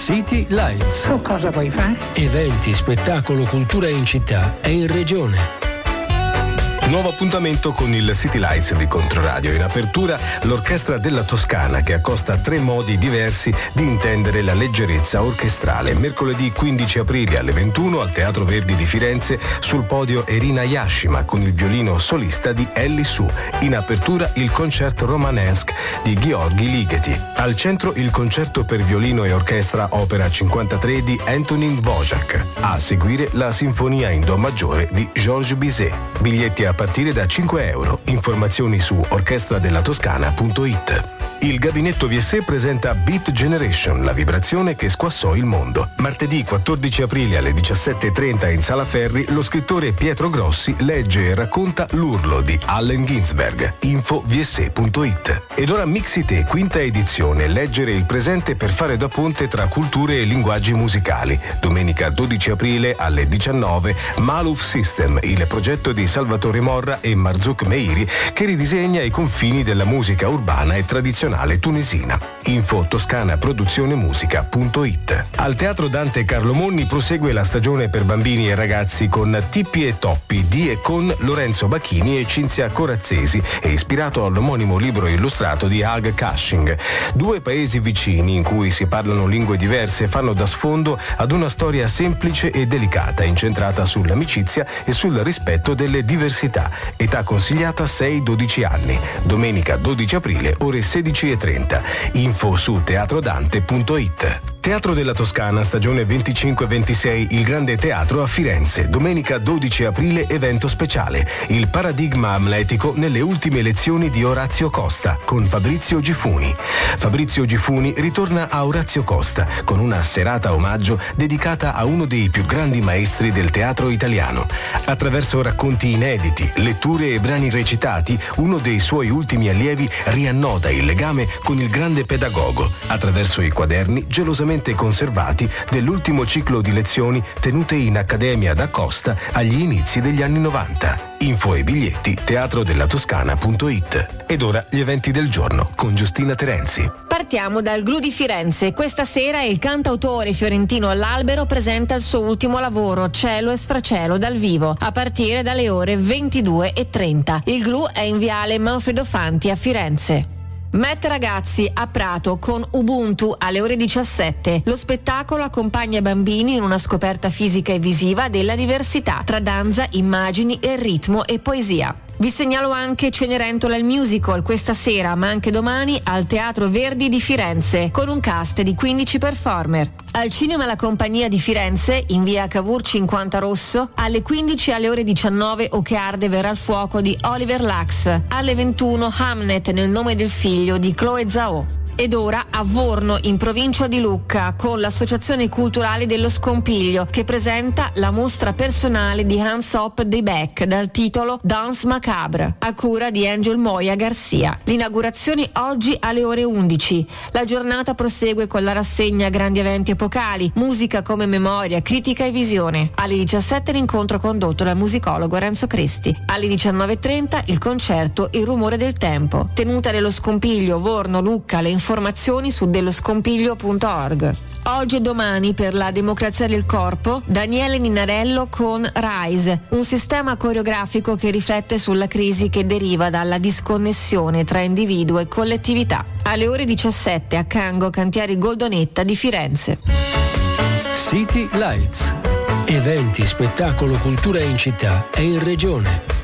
City Lights. Tu cosa vuoi fare? Eventi, spettacolo, cultura in città e in regione. Nuovo appuntamento con il City Lights di Controradio. In apertura l'Orchestra della Toscana, che accosta 3 modi diversi di intendere la leggerezza orchestrale. Mercoledì 15 aprile alle 21 al Teatro Verdi di Firenze, sul podio Erina Yashima con il violino solista di Ellie Su. In apertura il concerto romanesque di Gheorghi Ligeti. Al centro il concerto per violino e orchestra opera 53 di Antonin Dvořák. A seguire la sinfonia in do maggiore di Georges Bizet. Biglietti a partire da €5. Informazioni su orchestradellatoscana.it. Il Gabinetto VSE presenta Beat Generation, la vibrazione che squassò il mondo. Martedì 14 aprile alle 17:30 in Sala Ferri, lo scrittore Pietro Grossi legge e racconta L'Urlo di Allen Ginsberg. Info vse.it. Ed ora Mixité, 5ª edizione, leggere il presente per fare da ponte tra culture e linguaggi musicali. Domenica 12 aprile alle 19, Maluf System, il progetto di Salvatore Morra e Marzouk Meiri, che ridisegna i confini della musica urbana e tradizionale tunisina. Info toscanaproduzionemusica.it. Al Teatro Dante Carlo Monni prosegue la stagione per bambini e ragazzi con Tippi e Toppi di e con Lorenzo Bacchini e Cinzia Corazzesi, e ispirato all'omonimo libro illustrato di Hag Cushing. 2 paesi vicini in cui si parlano lingue diverse fanno da sfondo ad una storia semplice e delicata, incentrata sull'amicizia e sul rispetto delle diversità. Età consigliata 6-12 anni. Domenica 12 aprile, ore 16:30. Info su teatrodante.it. Teatro della Toscana, stagione 25-26, il Grande Teatro a Firenze. Domenica 12 aprile, evento speciale. Il paradigma amletico nelle ultime lezioni di Orazio Costa, con Fabrizio Gifuni. Fabrizio Gifuni ritorna a Orazio Costa con una serata omaggio dedicata a uno dei più grandi maestri del teatro italiano. Attraverso racconti inediti, letture e brani recitati, uno dei suoi ultimi allievi riannoda il legame con il grande pedagogo, attraverso i quaderni gelosamente conservati dell'ultimo ciclo di lezioni tenute in Accademia da Costa agli inizi degli anni 90. Info e biglietti teatrodellatoscana.it. Ed ora gli eventi del giorno con Giustina Terenzi. Partiamo dal GLU di Firenze. Questa sera il cantautore fiorentino All'Albero presenta il suo ultimo lavoro, Cielo e Sfracello, dal vivo, a partire dalle ore 22:30. Il GLU è in viale Manfredo Fanti a Firenze. Met Ragazzi a Prato con Ubuntu alle ore 17. Lo spettacolo accompagna i bambini in una scoperta fisica e visiva della diversità tra danza, immagini, e ritmo e poesia. Vi segnalo anche Cenerentola il musical questa sera, ma anche domani al Teatro Verdi di Firenze, con un cast di 15 performer. Al cinema La Compagnia di Firenze, in via Cavour 50 Rosso, alle 15 e alle ore 19 O che arde verrà al fuoco di Oliver Lacks. Alle 21 Hamnet nel nome del figlio di Chloe Zhao. Ed ora a Vorno, in provincia di Lucca, con l'Associazione Culturale dello Scompiglio, che presenta la mostra personale di Hans Op de Beck dal titolo Danse Macabre, a cura di Angel Moya Garcia. L'inaugurazione oggi alle ore 11. La giornata prosegue con la rassegna Grandi Eventi Epocali, musica come memoria, critica e visione. Alle 17 l'incontro condotto dal musicologo Renzo Cresti. Alle 19:30 il concerto Il Rumore del Tempo. Tenuta dello Scompiglio, Vorno, Lucca, le informazioni su delloscompiglio.org. Oggi e domani per la democrazia del corpo, Daniele Ninarello con RISE, un sistema coreografico che riflette sulla crisi che deriva dalla disconnessione tra individuo e collettività. Alle ore 17 a Cango Cantieri Goldonetta di Firenze. City Lights. Eventi, spettacolo, cultura in città e in regione.